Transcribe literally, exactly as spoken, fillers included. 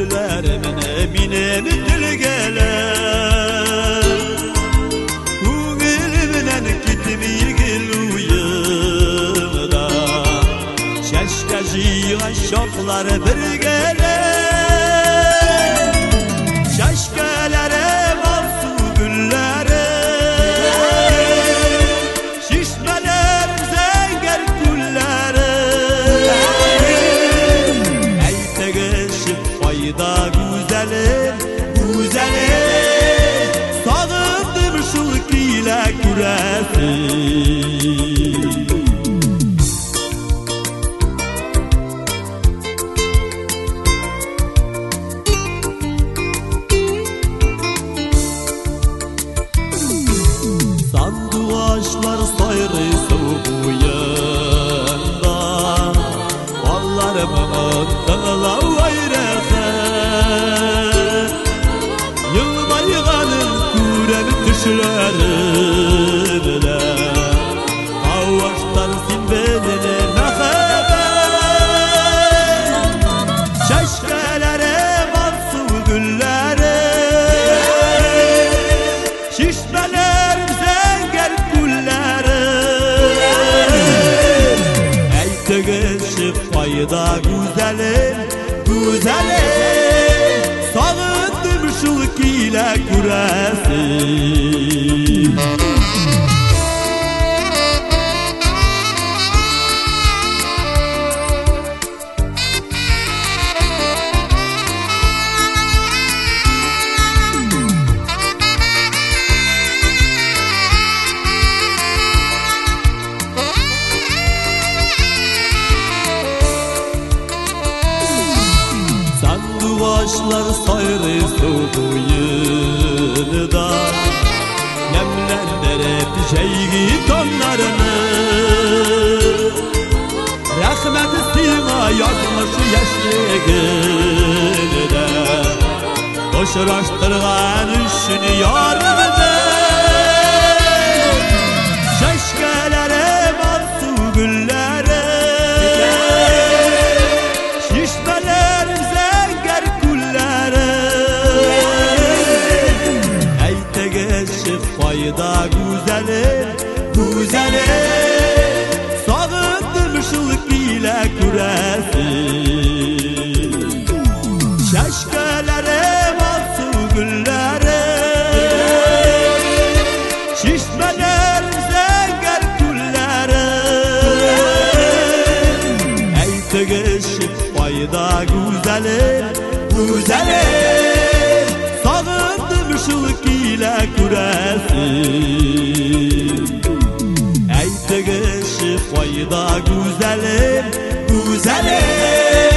güllerimin eminemi dilgeler Güngülümden gitmeyigil uyumda Şeşke jiygan şoklar birgeler Şeşkelere valsu güllere Şişmeler zenger güllere Ey tegişip fayda güzelim, güzelim Sağındım şu ile küresi Sanduaşlar sayrısı bu yanda Ballarımın tığla vayrası Yılmayganın küremi düşlerine Avaşlar sinbeline mehaber Şeşkelere varsı güllere Şişmeler fayda güzelim, güzelim Sağındım şu ile küresi Başlar sayrısı bu yılda Nemlendirip şeygi tonlarını Rahmet sima yazmış yaşlıgında Koşuraştırgan işini yarımda Şeşkelere varsı güllere Şişmeler fayda güzelim, güzelim Sağındım şu ile küresi Şeşkelere valsı güllere Şişmeler zenger güllere Ey tegişip fayda güzelim, güzelim Sağındım şu ile küresi Ey tegişip fayda güzelim, güzelim